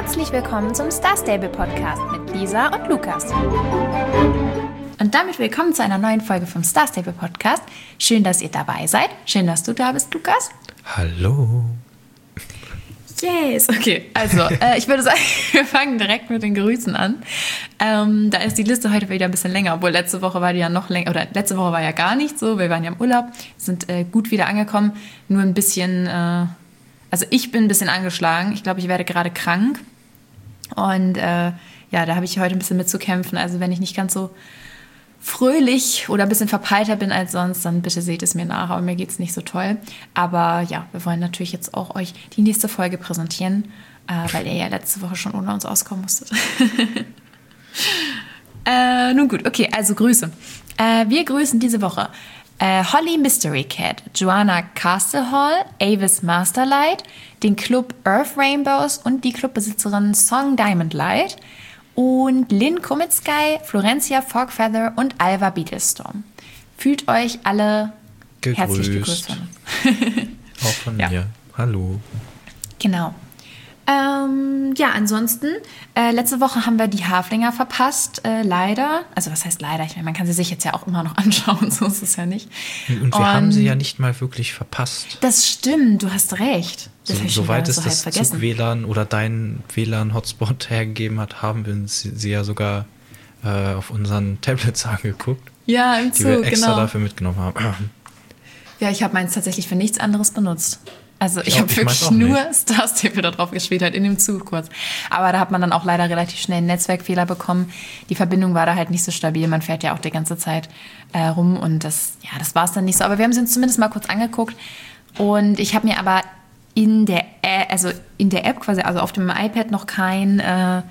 Herzlich willkommen zum Star Stable Podcast mit Lisa und Lukas. Und damit willkommen zu einer neuen Folge vom Star Stable Podcast. Schön, dass ihr dabei seid. Schön, dass du da bist, Lukas. Hallo. Yes, okay. Also, ich würde sagen, wir fangen direkt mit den Grüßen an. Da ist die Liste heute wieder ein bisschen länger, obwohl letzte Woche war die ja noch länger, oder letzte Woche war ja gar nicht so. Wir waren ja im Urlaub, sind gut wieder angekommen. Nur ein bisschen, also ich bin ein bisschen angeschlagen. Ich glaube, ich werde gerade krank. Und ja, da habe ich heute ein bisschen mitzukämpfen. Also wenn ich nicht ganz so fröhlich oder ein bisschen verpeilter bin als sonst, dann bitte seht es mir nach, aber mir geht es nicht so toll. Aber ja, wir wollen natürlich jetzt auch euch die nächste Folge präsentieren, weil ihr ja letzte Woche schon ohne uns auskommen musstet. Nun gut, okay, also Grüße. Wir grüßen diese Woche Holly Mystery Cat, Joanna Castlehall, Avis Masterlight, den Club Earth Rainbows und die Clubbesitzerin Song Diamond Light und Lynn Komitzky, Florencia Fogfeather und Alva Beetlestorm. Fühlt euch alle herzlich gegrüßt von uns. Auch von mir. Hallo. Genau. Ja, ansonsten, letzte Woche haben wir die Haflinger verpasst, leider. Also was heißt leider? Ich meine, man kann sie sich jetzt ja auch immer noch anschauen, so ist es ja nicht. Und wir haben sie ja nicht mal wirklich verpasst. Das stimmt, du hast recht. Soweit es das Zug-WLAN oder dein WLAN-Hotspot hergegeben hat, haben wir sie ja sogar auf unseren Tablets angeguckt. Ja, im Zug, die wir extra genau. dafür mitgenommen haben. Ja, ich habe meins tatsächlich für nichts anderes benutzt. Also ich habe wirklich nur Star Stable da drauf gespielt, halt in dem Zug kurz. Aber da hat man dann auch leider relativ schnell einen Netzwerkfehler bekommen. Die Verbindung war da halt nicht so stabil. Man fährt ja auch die ganze Zeit rum und das war es dann nicht so. Aber wir haben es uns zumindest mal kurz angeguckt. Und ich habe mir aber in der App quasi, also auf dem iPad noch kein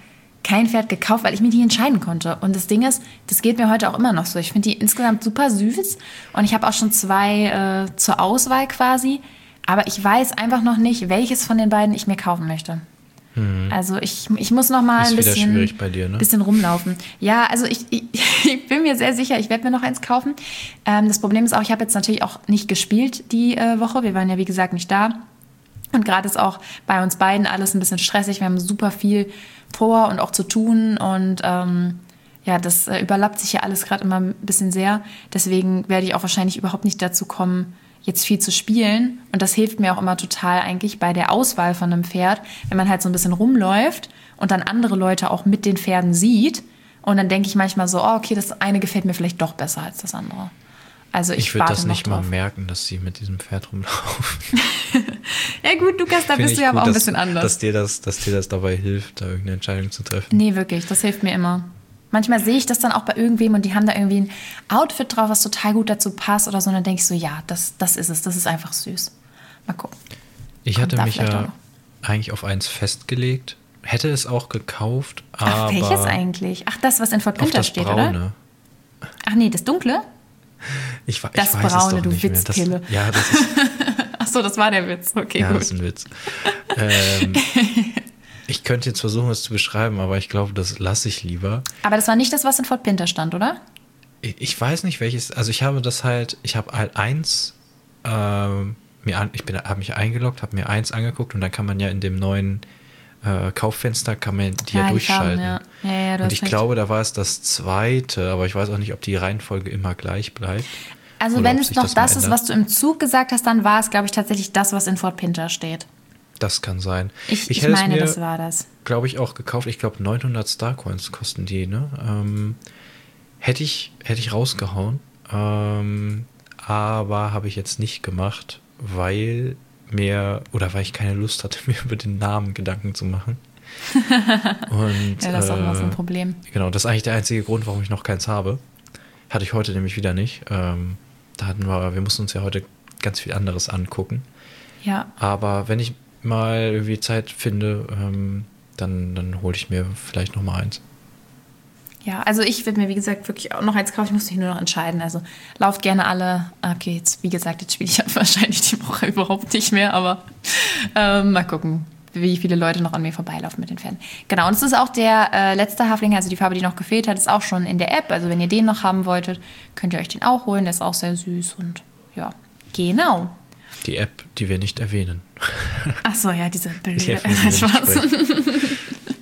Pferd gekauft, weil ich mich nicht entscheiden konnte. Und das Ding ist, das geht mir heute auch immer noch so. Ich finde die insgesamt super süß. Und ich habe auch schon 2 zur Auswahl quasi. Aber ich weiß einfach noch nicht, welches von den beiden ich mir kaufen möchte. Also ich muss noch mal ein bisschen, schwierig bei dir, ne? Bisschen rumlaufen. Ja, also ich bin mir sehr sicher, ich werde mir noch eins kaufen. Das Problem ist auch, ich habe jetzt natürlich auch nicht gespielt die Woche. Wir waren ja, wie gesagt, nicht da. Und gerade ist auch bei uns beiden alles ein bisschen stressig. Wir haben super viel vor und auch zu tun. Und ja, das überlappt sich ja alles gerade immer ein bisschen sehr. Deswegen werde ich auch wahrscheinlich überhaupt nicht dazu kommen, jetzt viel zu spielen. Und das hilft mir auch immer total eigentlich bei der Auswahl von einem Pferd, wenn man halt so ein bisschen rumläuft und dann andere Leute auch mit den Pferden sieht. Und dann denke ich manchmal so, oh, okay, das eine gefällt mir vielleicht doch besser als das andere. Also ich würde das nicht mal merken, dass sie mit diesem Pferd rumlaufen. Ja gut, Lukas, da bist du ja aber auch ein bisschen anders. Dass dir das dabei hilft, da irgendeine Entscheidung zu treffen. Nee, wirklich, das hilft mir immer. Manchmal sehe ich das dann auch bei irgendwem und die haben da irgendwie ein Outfit drauf, was total gut dazu passt oder so. Und dann denke ich so, ja, das ist es, das ist einfach süß. Mal gucken. Ich hatte mich ja eigentlich auf eins festgelegt, hätte es auch gekauft, aber... Ach, welches eigentlich? Ach, das, was in Fort Pinter steht, Braune. Oder? Ach nee, das Dunkle? Ich weiß Braune, es doch du nicht Witzkille. mehr. Ja, das ist... Ach so, das war der Witz. Okay, ja, gut. das ist ein Witz. Ich könnte jetzt versuchen, es zu beschreiben, aber ich glaube, das lasse ich lieber. Aber das war nicht das, was in Fort Pinter stand, oder? Ich weiß nicht, welches. Also ich habe eins, habe mich eingeloggt, habe mir eins angeguckt und dann kann man ja in dem neuen Kauffenster kann man die ja durchschalten. Farben, ja. Ja, und ich glaube, da war es das zweite, aber ich weiß auch nicht, ob die Reihenfolge immer gleich bleibt. Also wenn es noch das ist, was du im Zug gesagt hast, dann war es, glaube ich, tatsächlich das, was in Fort Pinter steht. Das kann sein. Ich meine, das war das. Glaube ich, auch gekauft. Ich glaube, 900 Starcoins kosten die, ne? Hätte ich rausgehauen. Aber habe ich jetzt nicht gemacht, weil ich keine Lust hatte, mir über den Namen Gedanken zu machen. Und, ja, das ist auch noch so ein Problem. Genau, das ist eigentlich der einzige Grund, warum ich noch keins habe. Hatte ich heute nämlich wieder nicht. Wir mussten uns ja heute ganz viel anderes angucken. Ja. Aber wenn ich mal irgendwie Zeit finde, dann hole ich mir vielleicht noch mal eins. Ja, also ich würde mir, wie gesagt, wirklich auch noch eins kaufen. Ich muss mich nur noch entscheiden. Also lauft gerne alle. Okay, jetzt, wie gesagt, jetzt spiele ich ja wahrscheinlich die Woche überhaupt nicht mehr. Aber mal gucken, wie viele Leute noch an mir vorbeilaufen mit den Pferden. Genau, und es ist auch der letzte Haflinger, also die Farbe, die noch gefehlt hat, ist auch schon in der App. Also wenn ihr den noch haben wolltet, könnt ihr euch den auch holen. Der ist auch sehr süß und ja, genau. Die App, die wir nicht erwähnen. Ach so, ja, diese Bilder.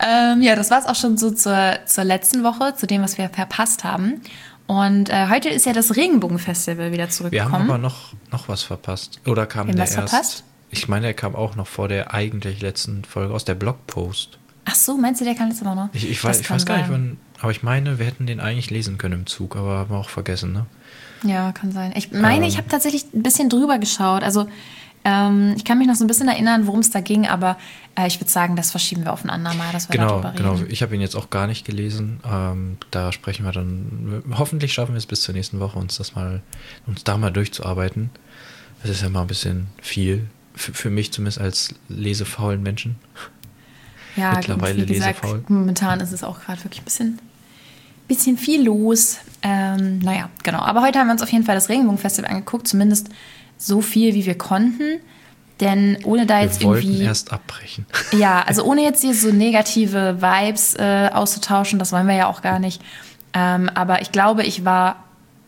Ja, das war es auch schon so zur letzten Woche, zu dem, was wir verpasst haben. Und heute ist ja das Regenbogenfestival wieder zurückgekommen. Wir haben aber noch was verpasst. Oder kam der erst? Verpasst? Ich meine, der kam auch noch vor der eigentlich letzten Folge aus der Blogpost. Ach so, meinst du, der kam letzte Woche noch? Ich weiß gar nicht, wann, aber ich meine, wir hätten den eigentlich lesen können im Zug, aber haben wir auch vergessen, ne? Ja, kann sein. Ich meine, ich habe tatsächlich ein bisschen drüber geschaut. Also ich kann mich noch so ein bisschen erinnern, worum es da ging, aber ich würde sagen, das verschieben wir auf ein andermal, dass wir darüber reden. Genau. Ich habe ihn jetzt auch gar nicht gelesen. Da sprechen wir dann. Hoffentlich schaffen wir es bis zur nächsten Woche, uns da mal durchzuarbeiten. Das ist ja mal ein bisschen viel. Für mich zumindest als lesefaulen Menschen. Ja, mittlerweile wie gesagt, lesefaul. Momentan ist es auch gerade wirklich ein bisschen viel los. Naja, genau. Aber heute haben wir uns auf jeden Fall das Regenbogenfestival angeguckt, zumindest so viel, wie wir konnten. Denn ohne da jetzt wir wollten irgendwie... erst abbrechen. Ja, also ohne jetzt hier so negative Vibes auszutauschen, das wollen wir ja auch gar nicht. Aber ich glaube, ich war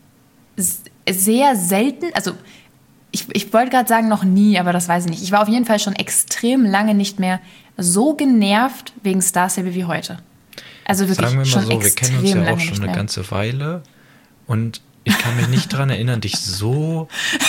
sehr selten, also ich wollte gerade sagen noch nie, aber das weiß ich nicht. Ich war auf jeden Fall schon extrem lange nicht mehr so genervt wegen Star Stable wie heute. Also wirklich sagen wir mal schon so, wir kennen uns ja auch schon eine mehr. ganze Weile und ich kann mich nicht daran erinnern, dich so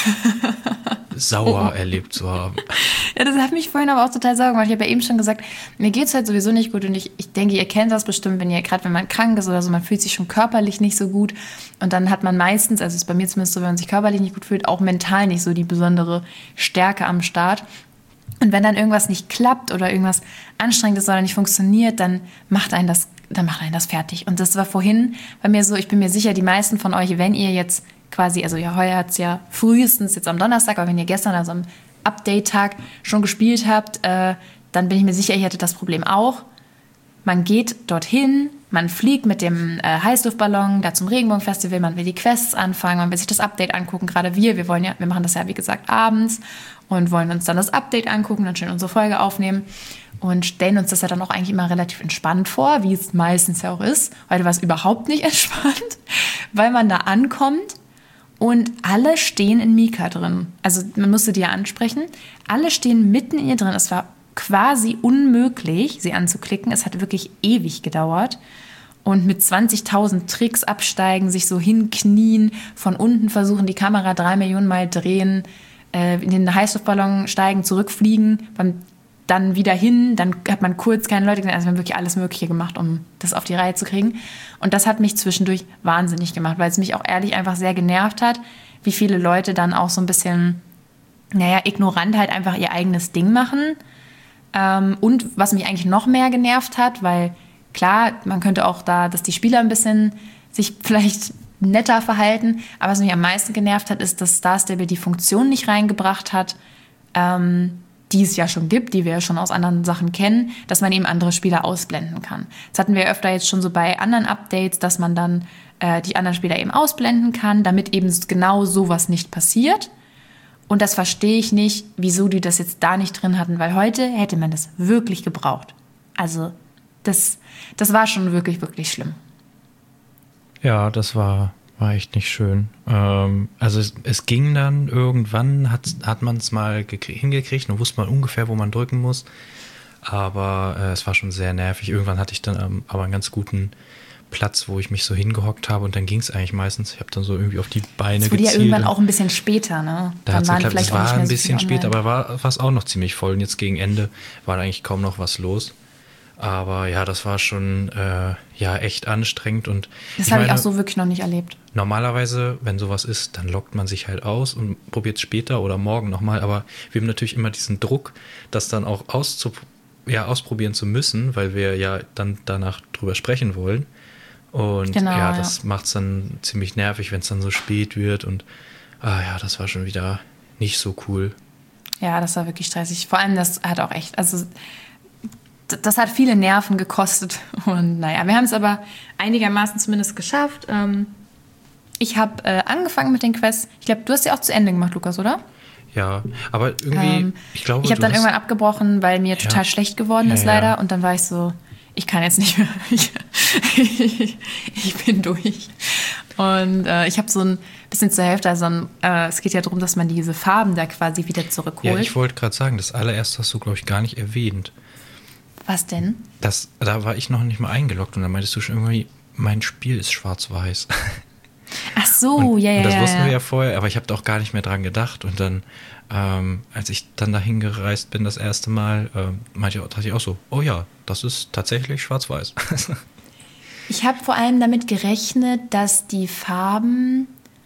sauer erlebt zu haben. Ja, das hat mich vorhin aber auch total sauer gemacht. Ich habe ja eben schon gesagt, mir geht es halt sowieso nicht gut und ich denke, ihr kennt das bestimmt, wenn man krank ist oder so, man fühlt sich schon körperlich nicht so gut und dann hat man meistens, also ist bei mir zumindest so, wenn man sich körperlich nicht gut fühlt, auch mental nicht so die besondere Stärke am Start. Und wenn dann irgendwas nicht klappt oder irgendwas anstrengend ist oder nicht funktioniert, dann macht einen das fertig. Und das war vorhin bei mir so, ich bin mir sicher, die meisten von euch, wenn ihr jetzt quasi, also ja, heuer hat es ja frühestens jetzt am Donnerstag, aber wenn ihr gestern, also am Update-Tag schon gespielt habt, dann bin ich mir sicher, ihr hättet das Problem auch. Man geht dorthin, man fliegt mit dem Heißluftballon da zum Regenbogenfestival, man will die Quests anfangen, man will sich das Update angucken. Gerade wir machen das ja, wie gesagt, abends und wollen uns dann das Update angucken, dann schön unsere Folge aufnehmen und stellen uns das ja dann auch eigentlich immer relativ entspannt vor, wie es meistens ja auch ist. Heute war es überhaupt nicht entspannt, weil man da ankommt und alle stehen in Mika drin. Also man musste die ja ansprechen. Alle stehen mitten in ihr drin. Es war quasi unmöglich, sie anzuklicken. Es hat wirklich ewig gedauert. Und mit 20.000 Tricks absteigen, sich so hinknien, von unten versuchen, die Kamera 3 Millionen Mal drehen, in den Heißluftballon steigen, zurückfliegen, dann wieder hin, dann hat man kurz keine Leute gesehen. Also wir haben wirklich alles Mögliche gemacht, um das auf die Reihe zu kriegen. Und das hat mich zwischendurch wahnsinnig gemacht, weil es mich auch ehrlich einfach sehr genervt hat, wie viele Leute dann auch so ein bisschen, ignorant halt einfach ihr eigenes Ding machen. Und was mich eigentlich noch mehr genervt hat, weil klar, man könnte auch dass die Spieler ein bisschen sich vielleicht netter verhalten, aber was mich am meisten genervt hat, ist, dass Star Stable die Funktion nicht reingebracht hat, die es ja schon gibt, die wir ja schon aus anderen Sachen kennen, dass man eben andere Spieler ausblenden kann. Das hatten wir öfter jetzt schon so bei anderen Updates, dass man dann die anderen Spieler eben ausblenden kann, damit eben genau sowas nicht passiert. Und das verstehe ich nicht, wieso die das jetzt da nicht drin hatten, weil heute hätte man das wirklich gebraucht. Also das war schon wirklich, wirklich schlimm. Ja, das war echt nicht schön. Also es ging dann irgendwann, hat man es mal hingekriegt und wusste man ungefähr, wo man drücken muss. Aber es war schon sehr nervig. Irgendwann hatte ich dann aber einen ganz guten Platz, wo ich mich so hingehockt habe und dann ging es eigentlich meistens. Ich habe dann so irgendwie auf die Beine gezielt. Es wurde ja irgendwann auch ein bisschen später, ne? Dann waren vielleicht es war ein bisschen später, aber war es auch noch ziemlich voll. Und jetzt gegen Ende war da eigentlich kaum noch was los. Aber ja, das war schon echt anstrengend. Und das habe ich auch so wirklich noch nicht erlebt. Normalerweise, wenn sowas ist, dann lockt man sich halt aus und probiert es später oder morgen nochmal. Aber wir haben natürlich immer diesen Druck, das dann auch ausprobieren zu müssen, weil wir ja dann danach drüber sprechen wollen. Und genau, das macht es dann ziemlich nervig, wenn es dann so spät wird. Und das war schon wieder nicht so cool. Ja, das war wirklich stressig. Vor allem, das hat auch echt, also das hat viele Nerven gekostet. Und naja, wir haben es aber einigermaßen zumindest geschafft. Ich habe angefangen mit den Quests. Ich glaube, du hast sie auch zu Ende gemacht, Lukas, oder? Ja, aber irgendwie, ich glaube, ich habe dann irgendwann abgebrochen, weil mir total schlecht geworden ist leider. Und dann war ich so, ich kann jetzt nicht mehr. Ich bin durch. Und ich habe so ein bisschen zur Hälfte, es geht ja darum, dass man diese Farben da quasi wieder zurückholt. Ja, ich wollte gerade sagen, das allererste hast du, glaube ich, gar nicht erwähnt. Was denn? Da war ich noch nicht mal eingeloggt und dann meintest du schon irgendwie, mein Spiel ist schwarz-weiß. Ach so, ja. Und das wussten wir ja vorher, aber ich habe da auch gar nicht mehr dran gedacht. Und dann, als ich dann dahin gereist bin das erste Mal, dachte ich auch so, oh ja, das ist tatsächlich schwarz-weiß. Ich habe vor allem damit gerechnet, dass die Farben,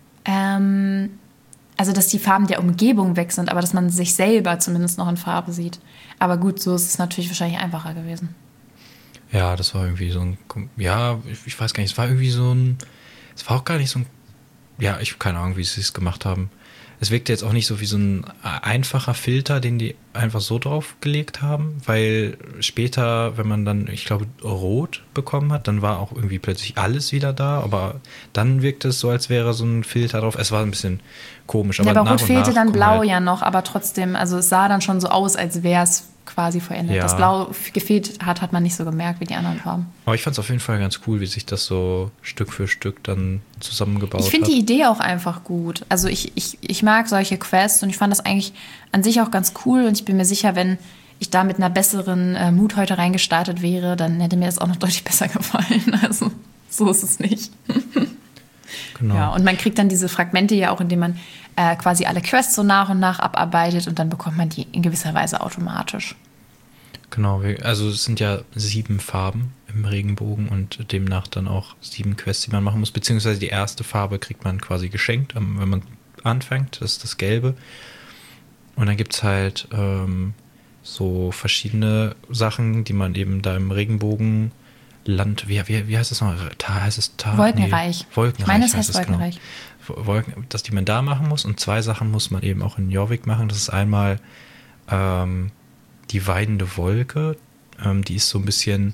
dass die Farben der Umgebung weg sind, aber dass man sich selber zumindest noch in Farbe sieht. Aber gut, so ist es natürlich wahrscheinlich einfacher gewesen. Ja, das war irgendwie so ein, ja, ich weiß gar nicht, es war auch gar nicht so ein, ja, ich habe keine Ahnung, wie sie es gemacht haben. Es wirkte jetzt auch nicht so wie so ein einfacher Filter, den die einfach so drauf gelegt haben, weil später, wenn man dann, ich glaube, Rot bekommen hat, dann war auch irgendwie plötzlich alles wieder da, aber dann wirkte es so, als wäre so ein Filter drauf. Es war ein bisschen komisch. Aber, Rot fehlte dann Blau ja noch, aber trotzdem, also es sah dann schon so aus, als wäre es quasi verändert. Ja. Das Blau gefehlt hat man nicht so gemerkt wie die anderen Farben. Aber ich fand es auf jeden Fall ganz cool, wie sich das so Stück für Stück dann zusammengebaut hat. Ich finde die Idee auch einfach gut. Also ich mag solche Quests und ich fand das eigentlich an sich auch ganz cool und ich bin mir sicher, wenn ich da mit einer besseren Mut heute reingestartet wäre, dann hätte mir das auch noch deutlich besser gefallen. Also so ist es nicht. Genau. Ja, und man kriegt dann diese Fragmente ja auch, indem man quasi alle Quests so nach und nach abarbeitet und dann bekommt man die in gewisser Weise automatisch. Genau, also es sind ja 7 Farben im Regenbogen und demnach dann auch 7 Quests, die man machen muss, beziehungsweise die erste Farbe kriegt man quasi geschenkt, wenn man anfängt, das ist das Gelbe. Und dann gibt es halt so verschiedene Sachen, die man eben da im Regenbogenland, wie heißt das noch? Wolkenreich. Nee, Wolkenreich. Ich meine, es heißt Wolkenreich. Genau. Die man da machen muss und 2 Sachen muss man eben auch in Jorvik machen. Das ist einmal die weidende Wolke, die ist so ein bisschen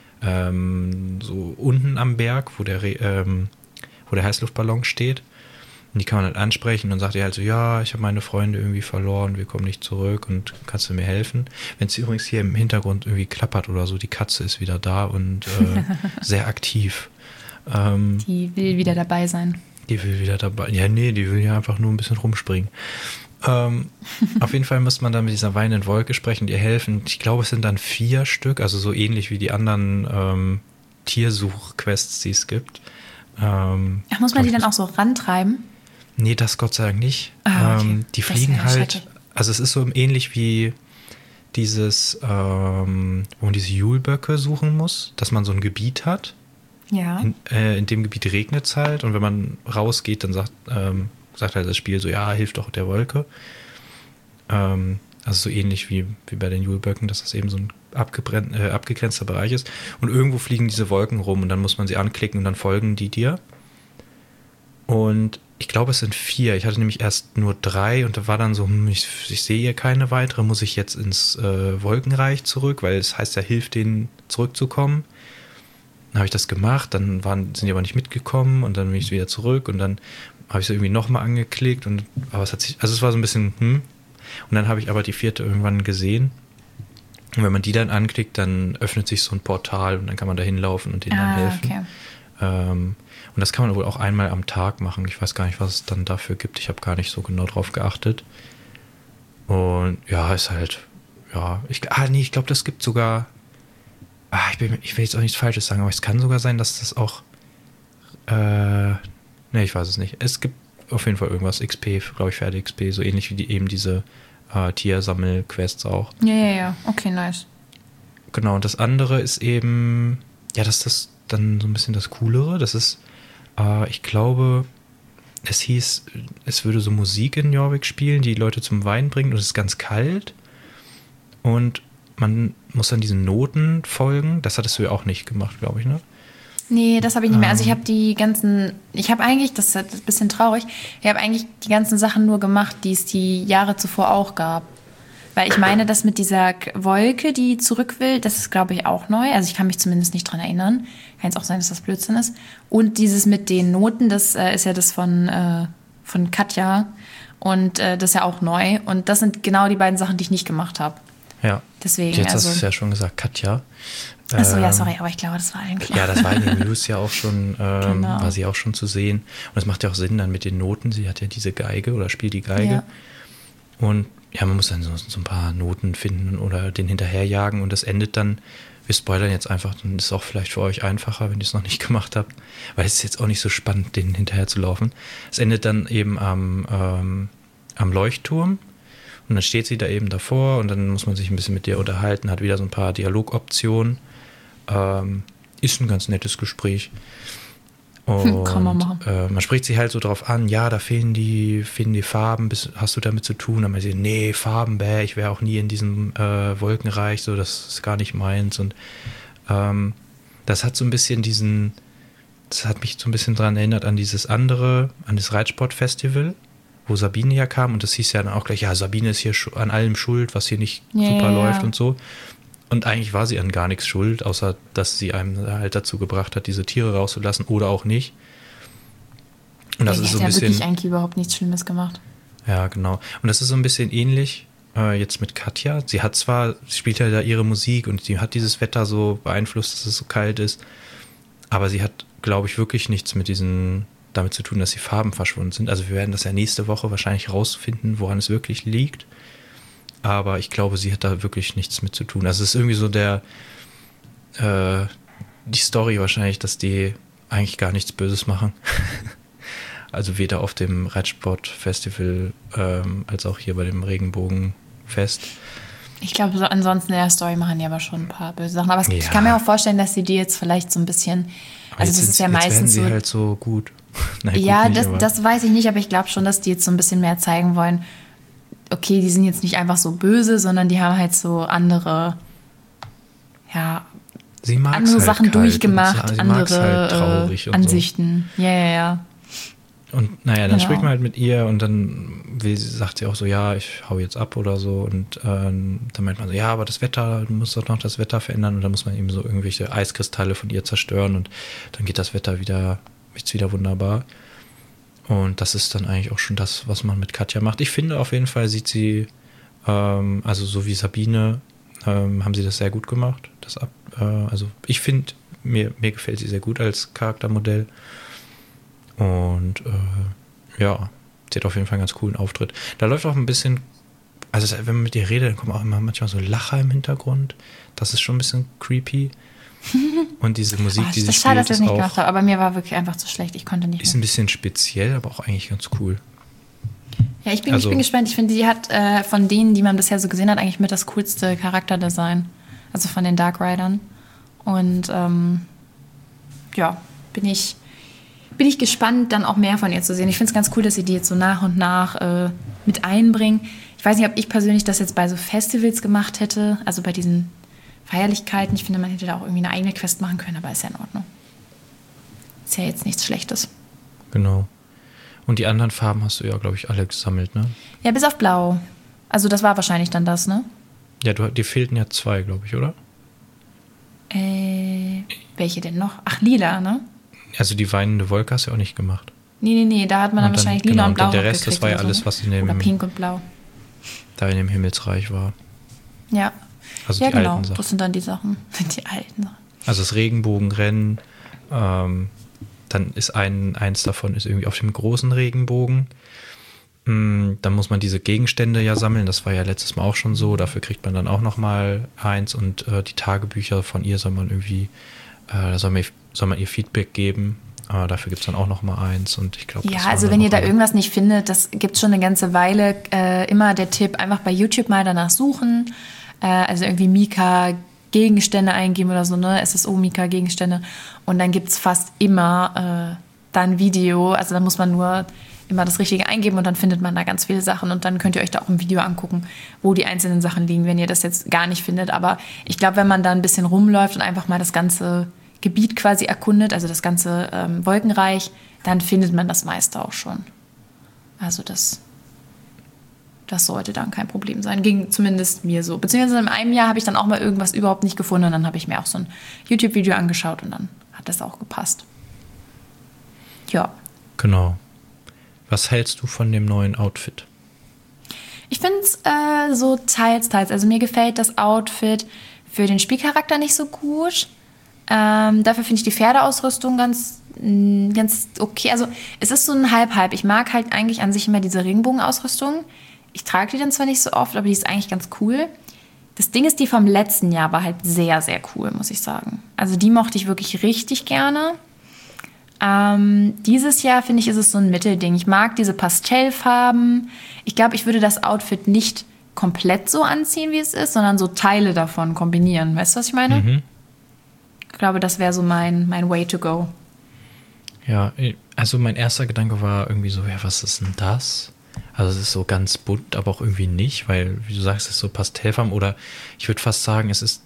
so unten am Berg, wo der Heißluftballon steht. Und die kann man halt ansprechen und dann sagt er halt so, ja, ich habe meine Freunde irgendwie verloren, wir kommen nicht zurück und kannst du mir helfen? Wenn es übrigens hier im Hintergrund irgendwie klappert oder so, die Katze ist wieder da und sehr aktiv. Die will wieder dabei sein. Die will wieder dabei. Ja, nee, die will ja einfach nur ein bisschen rumspringen. Auf jeden Fall muss man dann mit dieser weinenden Wolke sprechen und ihr helfen. Ich glaube, es sind dann 4 Stück, also so ähnlich wie die anderen Tiersuch-Quests, die es gibt. Muss man die dann auch so rantreiben? Nee, das Gott sei Dank nicht. Okay. Die fliegen halt, also es ist so ähnlich wie dieses, wo man diese Julböcke suchen muss, dass man so ein Gebiet hat. Ja. In dem Gebiet regnet es halt und wenn man rausgeht, dann sagt halt das Spiel so, ja, hilft doch der Wolke. Also so ähnlich wie bei den Julböcken, dass das eben so ein abgegrenzter Bereich ist. Und irgendwo fliegen diese Wolken rum und dann muss man sie anklicken und dann folgen die dir. Und ich glaube, es sind 4. Ich hatte nämlich erst nur 3 und da war dann so, ich sehe hier keine weitere. Muss ich jetzt ins Wolkenreich zurück, weil es heißt ja, hilft denen zurückzukommen. Dann habe ich das gemacht, dann sind die aber nicht mitgekommen und dann bin ich wieder zurück und dann habe ich es irgendwie nochmal angeklickt aber es war so ein bisschen, Und dann habe ich aber die 4. irgendwann gesehen. Und wenn man die dann anklickt, dann öffnet sich so ein Portal und dann kann man da hinlaufen und denen dann helfen. Okay. Und das kann man wohl auch einmal am Tag machen. Ich weiß gar nicht, was es dann dafür gibt. Ich habe gar nicht so genau drauf geachtet. Und ja, ist halt, ja, ich glaube, das gibt sogar, ich will jetzt auch nichts Falsches sagen, aber es kann sogar sein, dass das auch, ich weiß es nicht. Es gibt auf jeden Fall irgendwas XP, glaube ich, Pferde XP, so ähnlich wie eben diese Tiersammel-Quests auch. Ja. Okay, nice. Genau, und das andere ist eben, ja, das ist das dann so ein bisschen das Coolere. Das ist, ich glaube, es hieß, es würde so Musik in Jorvik spielen, die Leute zum Weinen bringt und es ist ganz kalt. Und man muss dann diesen Noten folgen. Das hattest du ja auch nicht gemacht, glaube ich, ne? Nee, das habe ich nicht mehr. Also ich habe eigentlich, das ist ein bisschen traurig, ich habe eigentlich die ganzen Sachen nur gemacht, die es die Jahre zuvor auch gab. Weil ich meine, das mit dieser Wolke, die zurück will, das ist, glaube ich, auch neu. Also ich kann mich zumindest nicht dran erinnern. Kann jetzt auch sein, dass das Blödsinn ist. Und dieses mit den Noten, das ist ja das von Katja. Und das ist ja auch neu. Und das sind genau die beiden Sachen, die ich nicht gemacht habe. Ja. Deswegen, jetzt hast du es ja schon gesagt, Katja. Achso, ja, sorry, aber ich glaube, das war allen klar. Ja, das war in den News ja auch schon, genau. War sie auch schon zu sehen. Und das macht ja auch Sinn dann mit den Noten. Sie hat ja diese Geige oder spielt die Geige. Ja. Und ja, man muss dann so ein paar Noten finden oder den hinterherjagen und das endet dann, wir spoilern jetzt einfach, dann ist es auch vielleicht für euch einfacher, wenn ihr es noch nicht gemacht habt, weil es ist jetzt auch nicht so spannend, denen hinterher zu laufen. Es endet dann eben am Leuchtturm und dann steht sie da eben davor und dann muss man sich ein bisschen mit ihr unterhalten, hat wieder so ein paar Dialogoptionen. Ist ein ganz nettes Gespräch. Und kann man machen. Man spricht sie halt so drauf an, ja, da fehlen die Farben, hast du damit zu tun? Dann meint sie, nee, Farben, ich wäre auch nie in diesem Wolkenreich, so, das ist gar nicht meins. Und das hat so ein bisschen das hat mich so ein bisschen daran erinnert an an das Reitsportfestival, wo Sabine ja kam und das hieß ja dann auch gleich, ja, Sabine ist hier an allem schuld, was hier nicht super läuft und so. Und eigentlich war sie an gar nichts schuld, außer dass sie einem halt dazu gebracht hat, diese Tiere rauszulassen oder auch nicht. Und das ist so ein bisschen. Wirklich eigentlich überhaupt nichts Schlimmes gemacht. Ja, genau. Und das ist so ein bisschen ähnlich jetzt mit Katja. Sie spielt ja da ihre Musik und sie hat dieses Wetter so beeinflusst, dass es so kalt ist. Aber sie hat, glaube ich, wirklich nichts damit zu tun, dass die Farben verschwunden sind. Also wir werden das ja nächste Woche wahrscheinlich rausfinden, woran es wirklich liegt. Aber ich glaube, sie hat da wirklich nichts mit zu tun. Also es ist irgendwie so die Story wahrscheinlich, dass die eigentlich gar nichts Böses machen. Also weder auf dem Reitsportfestival als auch hier bei dem Regenbogenfest. Ich glaube, so ansonsten in der Story machen die aber schon ein paar böse Sachen. Aber ich kann mir auch vorstellen, dass sie die jetzt vielleicht so ein bisschen, also das ist ja meistens so. Jetzt werden sie halt so gut. Nein, ja, gut nicht, das weiß ich nicht, aber ich glaube schon, dass die jetzt so ein bisschen mehr zeigen wollen, okay, die sind jetzt nicht einfach so böse, sondern die haben halt so andere Sachen durchgemacht, andere traurig und Ansichten. So. Ja. Und naja, dann spricht man halt mit ihr und dann sagt sie auch so, ja, ich hau jetzt ab oder so. Und dann meint man so, ja, aber das Wetter, du musst doch noch das Wetter verändern. Und dann muss man eben so irgendwelche Eiskristalle von ihr zerstören und dann geht das Wetter wieder wunderbar. Und das ist dann eigentlich auch schon das, was man mit Katja macht. Ich finde auf jeden Fall sieht sie, also so wie Sabine, haben sie das sehr gut gemacht. Also ich finde, mir gefällt sie sehr gut als Charaktermodell. Und ja, sie hat auf jeden Fall einen ganz coolen Auftritt. Da läuft auch ein bisschen, also wenn man mit ihr redet, dann kommen auch immer manchmal so Lacher im Hintergrund. Das ist schon ein bisschen creepy. Und diese Musik, die sie spielt, schade, dass ich das nicht gemacht habe, aber mir war wirklich einfach zu schlecht. Ich konnte nicht mehr. Ist ein bisschen speziell, aber auch eigentlich ganz cool. Ja, ich bin gespannt. Ich finde, die hat von denen, die man bisher so gesehen hat, eigentlich mit das coolste Charakterdesign. Also von den Dark Riders. Und ja, bin ich gespannt, dann auch mehr von ihr zu sehen. Ich finde es ganz cool, dass sie die jetzt so nach und nach mit einbringen. Ich weiß nicht, ob ich persönlich das jetzt bei so Festivals gemacht hätte, also bei diesen Feierlichkeiten. Ich finde, man hätte da auch irgendwie eine eigene Quest machen können, aber ist ja in Ordnung. Ist ja jetzt nichts Schlechtes. Genau. Und die anderen Farben hast du ja, glaube ich, alle gesammelt, ne? Ja, bis auf Blau. Also das war wahrscheinlich dann das, ne? Ja, dir fehlten ja 2, glaube ich, oder? Welche denn noch? Ach, lila, ne? Also die weinende Wolke hast du ja auch nicht gemacht. Nee, da hat man dann wahrscheinlich lila und blau der Rest, das war ja alles, was in dem... Oder pink und blau. Da in dem Himmelsreich war. Ja. Also ja, die genau. alten Sachen. Das sind dann die Sachen. Die alten Sachen. Also das Regenbogenrennen, dann ist eins davon ist irgendwie auf dem großen Regenbogen. Dann muss man diese Gegenstände ja sammeln. Das war ja letztes Mal auch schon so. Dafür kriegt man dann auch noch mal eins. Und die Tagebücher von ihr soll man irgendwie, soll man ihr Feedback geben. Dafür gibt es dann auch noch mal eins. Und ich glaube, ja, also wenn ihr da irgendwas nicht findet, das gibt es schon eine ganze Weile. Immer der Tipp, einfach bei YouTube mal danach suchen. Also irgendwie Mika Gegenstände eingeben oder so, ne? SSO Mika Gegenstände. Und dann gibt es fast immer da ein Video. Also da muss man nur immer das Richtige eingeben und dann findet man da ganz viele Sachen und dann könnt ihr euch da auch ein Video angucken, wo die einzelnen Sachen liegen, wenn ihr das jetzt gar nicht findet. Aber ich glaube, wenn man da ein bisschen rumläuft und einfach mal das ganze Gebiet quasi erkundet, also das ganze Wolkenreich, dann findet man das meiste auch schon. Also das sollte dann kein Problem sein. Ging zumindest mir so. Beziehungsweise in einem Jahr habe ich dann auch mal irgendwas überhaupt nicht gefunden und dann habe ich mir auch so ein YouTube-Video angeschaut und dann hat das auch gepasst. Ja. Genau. Was hältst du von dem neuen Outfit? Ich finde es so teils. Also mir gefällt das Outfit für den Spielcharakter nicht so gut. Dafür finde ich die Pferdeausrüstung ganz okay. Also es ist so ein Halb-Halb. Ich mag halt eigentlich an sich immer diese Regenbogenausrüstung. ich trage die dann zwar nicht so oft, aber die ist eigentlich ganz cool. Das Ding ist, die vom letzten Jahr war halt sehr, sehr cool, muss ich sagen. Also die mochte ich wirklich richtig gerne. Dieses Jahr, finde ich, ist es so ein Mittelding. Ich mag diese Pastellfarben. Ich glaube, ich würde das Outfit nicht komplett so anziehen, wie es ist, sondern so Teile davon kombinieren. Weißt du, was ich meine? Mhm. Ich glaube, das wäre so mein Way to go. Ja, also mein erster Gedanke war irgendwie so, ja, was ist denn das? Also es ist so ganz bunt, aber auch irgendwie nicht, weil, wie du sagst, es ist so Pastellfarben oder ich würde fast sagen, es ist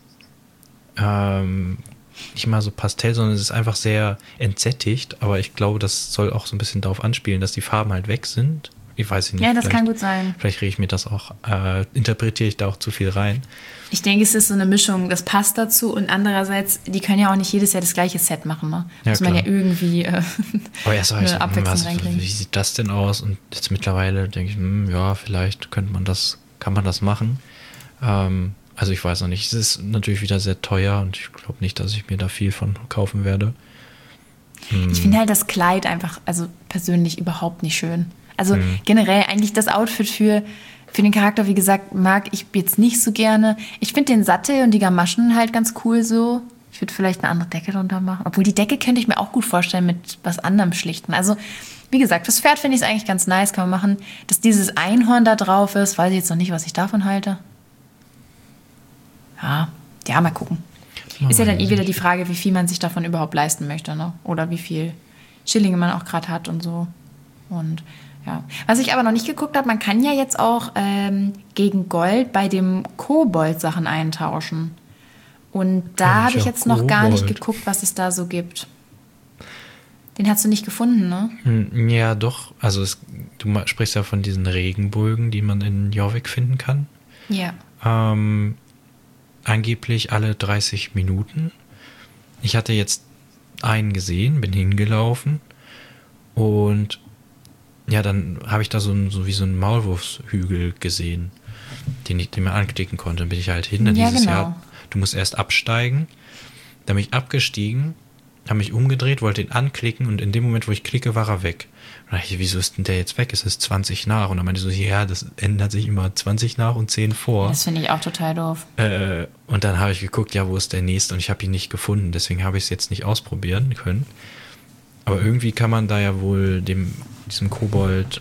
nicht mal so Pastell, sondern es ist einfach sehr entsättigt, aber ich glaube, das soll auch so ein bisschen darauf anspielen, dass die Farben halt weg sind. Ich weiß nicht. Ja, das kann gut sein. Vielleicht rede ich mir das auch, interpretiere ich da auch zu viel rein. Ich denke, es ist so eine Mischung, das passt dazu und andererseits, die können ja auch nicht jedes Jahr das gleiche Set machen, ne? Ja, muss man ja irgendwie aber erst war ich so, Abwechslung reinkriegen. wie sieht das denn aus? Und jetzt mittlerweile denke ich, ja, vielleicht kann man das machen. Also ich weiß noch nicht. Es ist natürlich wieder sehr teuer und ich glaube nicht, dass ich mir da viel von kaufen werde. Ich finde halt das Kleid einfach, also persönlich überhaupt nicht schön. Also generell eigentlich das Outfit für den Charakter, wie gesagt, mag ich jetzt nicht so gerne. Ich finde den Sattel und die Gamaschen halt ganz cool so. Ich würde vielleicht eine andere Decke drunter machen. Obwohl die Decke könnte ich mir auch gut vorstellen mit was anderem Schlichten. Also wie gesagt, fürs Pferd finde ich es eigentlich ganz nice, kann man machen. Dass dieses Einhorn da drauf ist, weiß ich jetzt noch nicht, was ich davon halte. Ja, mal gucken. Ist ja dann wieder die Frage, wie viel man sich davon überhaupt leisten möchte, ne? Oder wie viel Schillinge man auch gerade hat und so. Und ja. Was ich aber noch nicht geguckt habe, man kann ja jetzt auch gegen Gold bei dem Kobold Sachen eintauschen. Und da habe ich jetzt noch gar nicht geguckt, was es da so gibt. Den hast du nicht gefunden, ne? Ja, doch. Also du sprichst ja von diesen Regenbögen, die man in Jorvik finden kann. Ja. Angeblich alle 30 Minuten. Ich hatte jetzt einen gesehen, bin hingelaufen und ja, dann habe ich da so wie so einen Maulwurfshügel gesehen, den man anklicken konnte. Dann bin ich halt hin. Dann hieß es ja, du musst erst absteigen. Dann bin ich abgestiegen, habe mich umgedreht, wollte ihn anklicken und in dem Moment, wo ich klicke, war er weg. Und dann dachte ich, wieso ist denn der jetzt weg? Es ist 20 nach. Und dann meinte ich so, ja, das ändert sich immer 20 nach und 10 vor. Das finde ich auch total doof. Und dann habe ich geguckt, ja, wo ist der nächste? Und ich habe ihn nicht gefunden. Deswegen habe ich es jetzt nicht ausprobieren können. Aber irgendwie kann man da ja wohl diesem Kobold,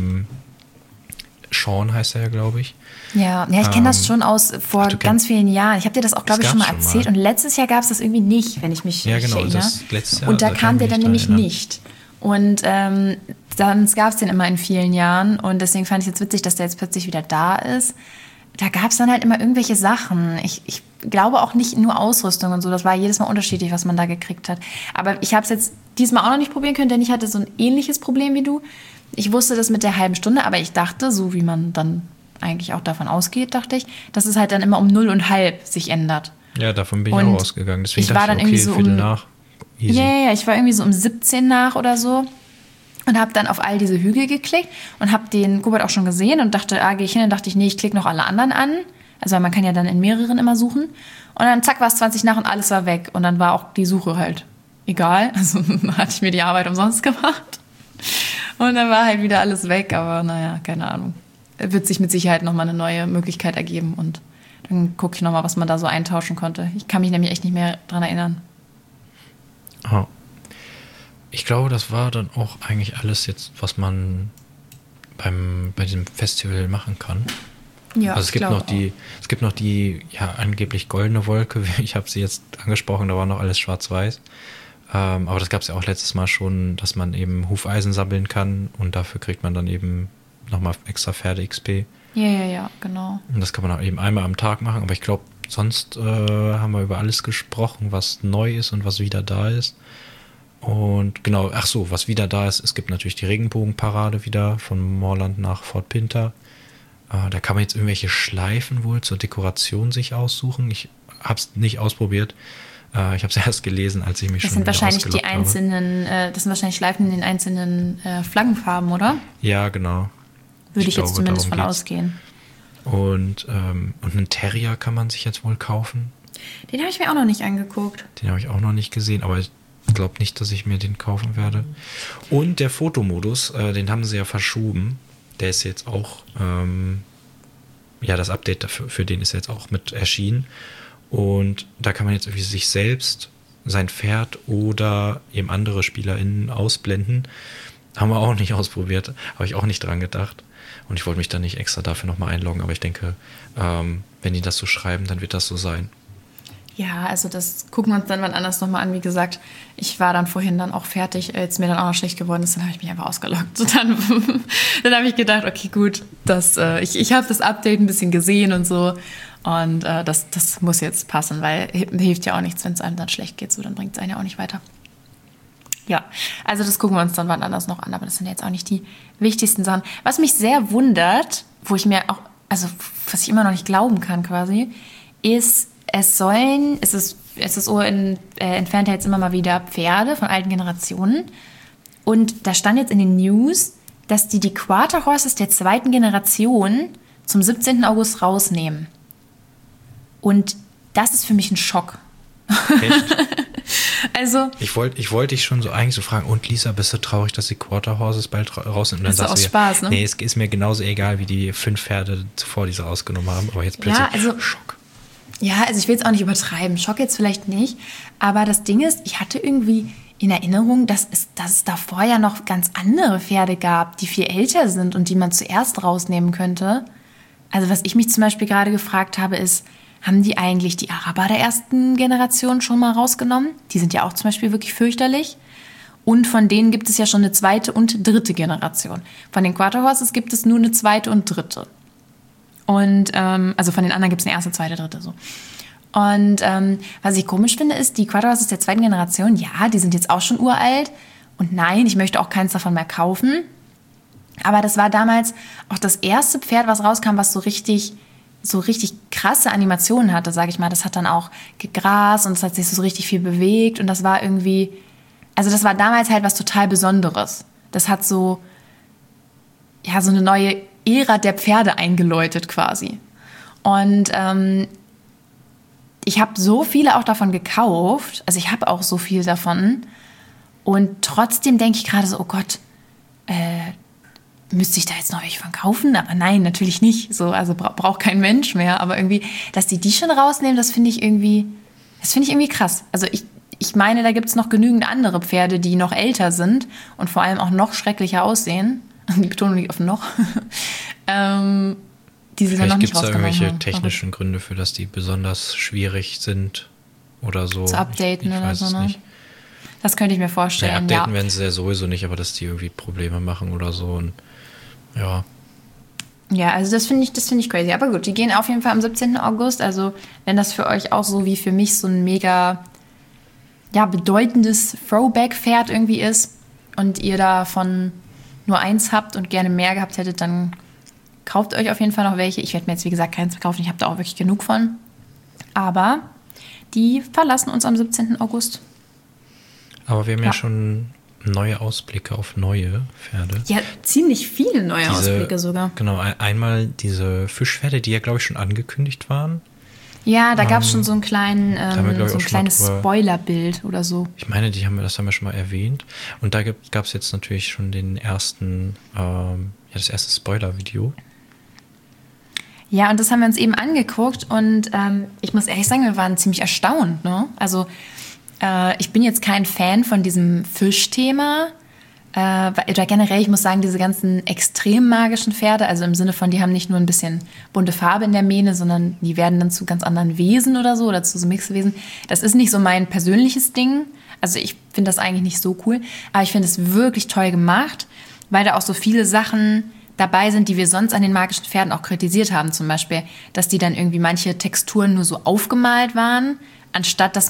Sean heißt er ja, glaube ich. Ja, ich kenne das schon aus vor ganz vielen Jahren. Ich habe dir das auch, glaube ich, schon mal erzählt. Und letztes Jahr gab es das irgendwie nicht, wenn ich mich erinnere. Das letztes Jahr. Und da kam der dann nämlich nicht. Und dann gab es den immer in vielen Jahren. Und deswegen fand ich es jetzt witzig, dass der jetzt plötzlich wieder da ist. Da gab es dann halt immer irgendwelche Sachen. Ich glaube auch nicht nur Ausrüstung und so. Das war jedes Mal unterschiedlich, was man da gekriegt hat. Aber ich habe es jetzt diesmal auch noch nicht probieren können, denn ich hatte so ein ähnliches Problem wie du. Ich wusste das mit der halben Stunde, aber ich dachte, so wie man dann eigentlich auch davon ausgeht, dachte ich, dass es halt dann immer um 0,5 sich ändert. Ja, davon bin ich auch ausgegangen. Deswegen ich war dann irgendwie so Viertel nach. Easy. Ja, ich war irgendwie so um 17 nach oder so und habe dann auf all diese Hügel geklickt und habe den Kobold auch schon gesehen und dachte, gehe ich hin. Dann dachte ich, nee, ich klicke noch alle anderen an. Also man kann ja dann in mehreren immer suchen. Und dann zack, war es 20 nach und alles war weg. Und dann war auch die Suche halt egal. Also hatte ich mir die Arbeit umsonst gemacht. Und dann war halt wieder alles weg. Aber naja, keine Ahnung. Wird sich mit Sicherheit nochmal eine neue Möglichkeit ergeben. Und dann gucke ich nochmal, was man da so eintauschen konnte. Ich kann mich nämlich echt nicht mehr dran erinnern. Oh. Ich glaube, das war dann auch eigentlich alles jetzt, was man bei diesem Festival machen kann. Ja, also es gibt noch die ja angeblich goldene Wolke. Ich habe sie jetzt angesprochen, da war noch alles schwarz-weiß. Aber das gab es ja auch letztes Mal schon, dass man eben Hufeisen sammeln kann und dafür kriegt man dann eben nochmal extra Pferde-XP. Ja, genau. Und das kann man auch eben einmal am Tag machen, aber ich glaube, sonst haben wir über alles gesprochen, was neu ist und was wieder da ist. Und genau, was wieder da ist, es gibt natürlich die Regenbogenparade wieder von Moorland nach Fort Pinter. Da kann man jetzt irgendwelche Schleifen wohl zur Dekoration sich aussuchen. Ich habe es nicht ausprobiert. Ich habe es erst gelesen, als ich mich schon wieder ausgeloggt habe. Das sind wahrscheinlich Schleifen in den einzelnen Flaggenfarben, oder? Ja, genau. Würde ich jetzt zumindest von ausgehen. Und einen Terrier kann man sich jetzt wohl kaufen. Den habe ich mir auch noch nicht angeguckt. Den habe ich auch noch nicht gesehen, aber ich glaube nicht, dass ich mir den kaufen werde. Und der Fotomodus, den haben sie ja verschoben. der ist jetzt auch, das Update dafür, für den ist jetzt auch mit erschienen. Und da kann man jetzt irgendwie sich selbst, sein Pferd oder eben andere SpielerInnen ausblenden. Haben wir auch nicht ausprobiert, habe ich auch nicht dran gedacht. Und ich wollte mich dann nicht extra dafür nochmal einloggen, aber ich denke, wenn die das so schreiben, dann wird das so sein. Ja, also das gucken wir uns dann wann anders nochmal an. Wie gesagt, ich war dann vorhin dann auch fertig, als mir dann auch noch schlecht geworden ist, dann habe ich mich einfach ausgeloggt. Und dann habe ich gedacht, okay, gut, ich habe das Update ein bisschen gesehen und so. Und das muss jetzt passen, weil hilft ja auch nichts, wenn es einem dann schlecht geht. So, dann bringt es einen ja auch nicht weiter. Ja, also das gucken wir uns dann wann anders noch an. Aber das sind jetzt auch nicht die wichtigsten Sachen. Was mich sehr wundert, wo ich mir auch, also was ich immer noch nicht glauben kann quasi, ist, es ist so entfernt jetzt immer mal wieder Pferde von alten Generationen. Und da stand jetzt in den News, dass die Quarter Horses der 2. Generation zum 17. August rausnehmen. Und das ist für mich ein Schock. Echt? Also, ich wollte dich schon so eigentlich so fragen, und Lisa, bist du traurig, dass die Quarter Horses bald rausnehmen? Und dann sagst du, Spaß, ne? Nee, es ist mir genauso egal, wie die 5 Pferde zuvor, die sie rausgenommen haben. Aber jetzt plötzlich Schock. Ja, also ich will es auch nicht übertreiben. Schock jetzt vielleicht nicht. Aber das Ding ist, ich hatte irgendwie in Erinnerung, dass es davor ja noch ganz andere Pferde gab, die viel älter sind und die man zuerst rausnehmen könnte. Also was ich mich zum Beispiel gerade gefragt habe, ist, haben die eigentlich die Araber der 1. Generation schon mal rausgenommen? Die sind ja auch zum Beispiel wirklich fürchterlich. Und von denen gibt es ja schon eine 2. und 3. Generation. Von den Quarter Horses gibt es nur eine 2. und 3. Und also von den anderen gibt es eine 1., 2., 3. so. Und was ich komisch finde, ist, die Quarter Horses der 2. Generation, ja, die sind jetzt auch schon uralt. Und nein, ich möchte auch keins davon mehr kaufen. Aber das war damals auch das erste Pferd, was rauskam, was so richtig krasse Animationen hatte, sage ich mal. Das hat dann auch gegrast und es hat sich so richtig viel bewegt. Und das war irgendwie, also das war damals halt was total Besonderes. Das hat so eine neue Ära der Pferde eingeläutet quasi. Und ich habe so viele auch davon gekauft. Also ich habe auch so viel davon. Und trotzdem denke ich gerade so, oh Gott, müsste ich da jetzt noch welche von kaufen? Aber nein, natürlich nicht. So, also braucht kein Mensch mehr. Aber irgendwie, dass die schon rausnehmen, das finde ich irgendwie krass. Also ich meine, da gibt es noch genügend andere Pferde, die noch älter sind und vor allem auch noch schrecklicher aussehen. Die Betonung liegt auf noch. Die sind dann noch nicht rausgenommen. Vielleicht gibt es da irgendwelche technischen Gründe für, dass die besonders schwierig sind oder so. Zu updaten oder so, ne? Das könnte ich mir vorstellen. Ja, updaten werden sie ja sowieso nicht, aber dass die irgendwie Probleme machen oder so. Und ja. Ja, also das finde ich crazy. Aber gut, die gehen auf jeden Fall am 17. August. Also wenn das für euch auch so wie für mich so ein mega bedeutendes Throwback-Pferd irgendwie ist und ihr davon nur eins habt und gerne mehr gehabt hättet, dann kauft euch auf jeden Fall noch welche. Ich werde mir jetzt, wie gesagt, keins kaufen. Ich habe da auch wirklich genug von. Aber die verlassen uns am 17. August. Aber wir haben ja schon neue Ausblicke auf neue Pferde. Ja, ziemlich viele neue Ausblicke sogar. Genau, einmal diese Fischpferde, die ja, glaube ich, schon angekündigt waren. Ja, da gab es schon so ein kleines Spoilerbild oder so. Ich meine, das haben wir schon mal erwähnt. Und da gab es jetzt natürlich schon den ersten, das erste Spoiler-Video. Ja, und das haben wir uns eben angeguckt und ich muss ehrlich sagen, wir waren ziemlich erstaunt, ne? Also ich bin jetzt kein Fan von diesem Fischthema. Oder generell, ich muss sagen, diese ganzen extrem magischen Pferde, also im Sinne von, die haben nicht nur ein bisschen bunte Farbe in der Mähne, sondern die werden dann zu ganz anderen Wesen oder so, oder zu so Mixwesen. Das ist nicht so mein persönliches Ding. Also ich finde das eigentlich nicht so cool. Aber ich finde es wirklich toll gemacht, weil da auch so viele Sachen dabei sind, die wir sonst an den magischen Pferden auch kritisiert haben. Zum Beispiel, dass die dann irgendwie manche Texturen nur so aufgemalt waren, anstatt dass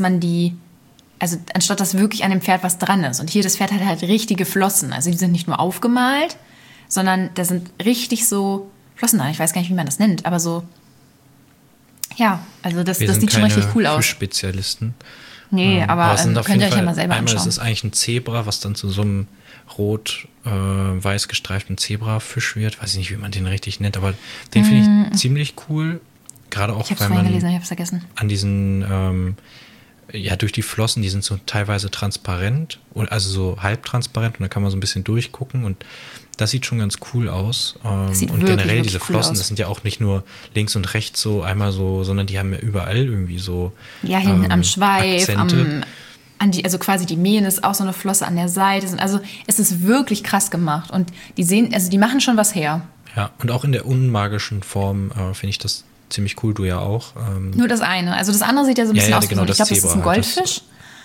wirklich an dem Pferd was dran ist. Und hier, das Pferd hat halt richtige Flossen. Also die sind nicht nur aufgemalt, sondern da sind richtig so Flossen dran. Ich weiß gar nicht, wie man das nennt, aber so, ja, also das sieht schon richtig cool aus. Fischspezialisten. Nee, aber könnt ihr euch ja mal selber anschauen. Einmal ist es eigentlich ein Zebra, was dann zu so einem rot-weiß gestreiften Zebrafisch wird. Weiß ich nicht, wie man den richtig nennt, aber den finde ich ziemlich cool. Gerade auch, weil man an diesen ja, durch die Flossen, die sind so teilweise transparent, also so halbtransparent und da kann man so ein bisschen durchgucken und das sieht schon ganz cool aus. Sieht und wirklich, generell wirklich diese cool Flossen, aus. das sind ja auch nicht nur links und rechts so einmal so, sondern die haben ja überall irgendwie so Ja, hinten am Schweif, Akzente. also quasi die Mähen ist auch so eine Flosse an der Seite. Also es ist wirklich krass gemacht und die machen schon was her. Ja, und auch in der unmagischen Form finde ich das ziemlich cool, du ja auch. Nur das eine. Also das andere sieht ja so ein bisschen aus wie genau, so, ich glaube, das ist ein Zebra halt, Goldfisch.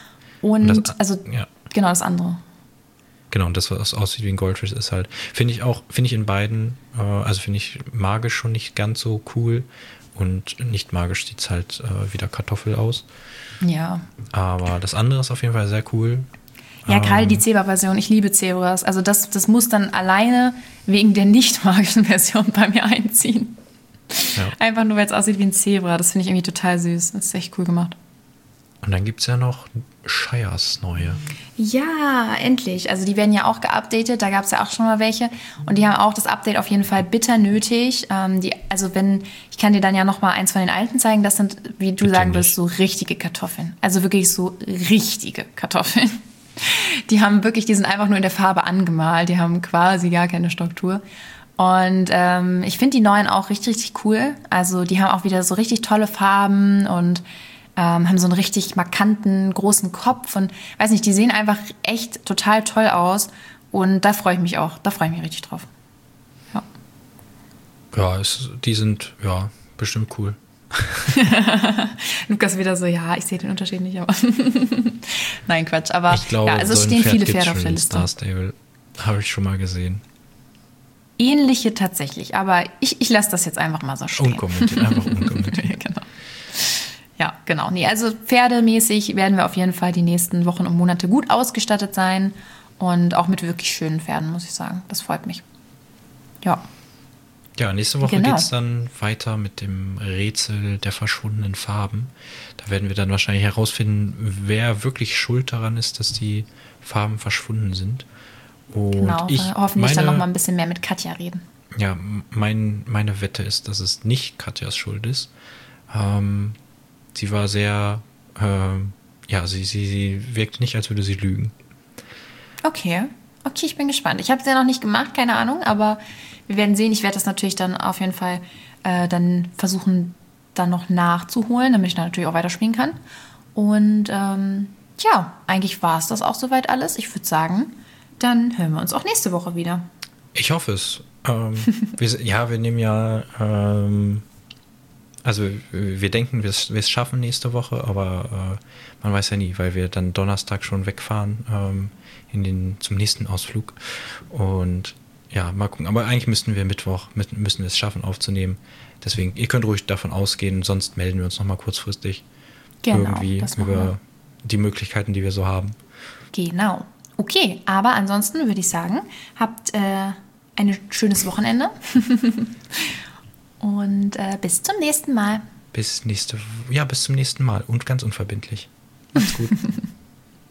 ja. Genau, das andere. Genau, und das, was aussieht wie ein Goldfisch, ist halt, finde ich in beiden, also finde ich magisch schon nicht ganz so cool und nicht magisch sieht es halt wie der Kartoffel aus. Ja. Aber das andere ist auf jeden Fall sehr cool. Ja, gerade die Zebra-Version. Ich liebe Zebras. Also das muss dann alleine wegen der nicht magischen Version bei mir einziehen. Ja. Einfach nur, weil es aussieht wie ein Zebra. Das finde ich irgendwie total süß. Das ist echt cool gemacht. Und dann gibt es ja noch Shires neue. Ja, endlich. Also die werden ja auch geupdatet. Da gab es ja auch schon mal welche. Und die haben auch das Update auf jeden Fall bitter nötig. Ich kann dir dann ja noch mal eins von den alten zeigen. Das sind, wie du Bitte sagen nicht. wirst, so richtige Kartoffeln. Also wirklich so richtige Kartoffeln. Die sind einfach nur in der Farbe angemalt. Die haben quasi gar keine Struktur. Und ich finde die neuen auch richtig, richtig cool. Also die haben auch wieder so richtig tolle Farben und haben so einen richtig markanten, großen Kopf. Und weiß nicht, die sehen einfach echt total toll aus. Und da freue ich mich auch. Da freue ich mich richtig drauf. Ja. Ja, die sind ja bestimmt cool. Lukas wieder so, ja, ich sehe den Unterschied nicht, aber nein, Quatsch. Aber Ich glaube, ja, also es so ein stehen Pferd viele gibt's Pferde auf schon der in Liste. Star Stable. Habe ich schon mal gesehen. Ähnliche tatsächlich, aber ich lasse das jetzt einfach mal so stehen. Unkommentiert, einfach unkommentiert. Ja, genau. Ja, genau. Nee, also pferdemäßig werden wir auf jeden Fall die nächsten Wochen und Monate gut ausgestattet sein und auch mit wirklich schönen Pferden, muss ich sagen. Das freut mich. Ja. Ja, nächste Woche Genau. geht es dann weiter mit dem Rätsel der verschwundenen Farben. Da werden wir dann wahrscheinlich herausfinden, wer wirklich schuld daran ist, dass die Farben verschwunden sind. Und Genau, hoffentlich dann noch mal ein bisschen mehr mit Katja reden. Ja, meine Wette ist, dass es nicht Katjas Schuld ist. Sie war sehr, sie wirkt nicht, als würde sie lügen. Okay, ich bin gespannt. Ich habe es ja noch nicht gemacht, keine Ahnung, aber wir werden sehen. Ich werde das natürlich dann auf jeden Fall dann versuchen, dann noch nachzuholen, damit ich dann natürlich auch weiterspielen kann. Und eigentlich war es das auch soweit alles. Ich würde sagen, dann hören wir uns auch nächste Woche wieder. Ich hoffe es. Wir nehmen ja, also wir denken, wir es schaffen nächste Woche, aber man weiß ja nie, weil wir dann Donnerstag schon wegfahren zum nächsten Ausflug. Und ja, mal gucken. Aber eigentlich müssten wir müssen wir es schaffen aufzunehmen. Deswegen, ihr könnt ruhig davon ausgehen, sonst melden wir uns nochmal kurzfristig irgendwie das machen über wir. die Möglichkeiten, die wir so haben. Genau. Okay, aber ansonsten würde ich sagen, habt ein schönes Wochenende und bis zum nächsten Mal. Bis zum nächsten Mal und ganz unverbindlich. Macht's gut.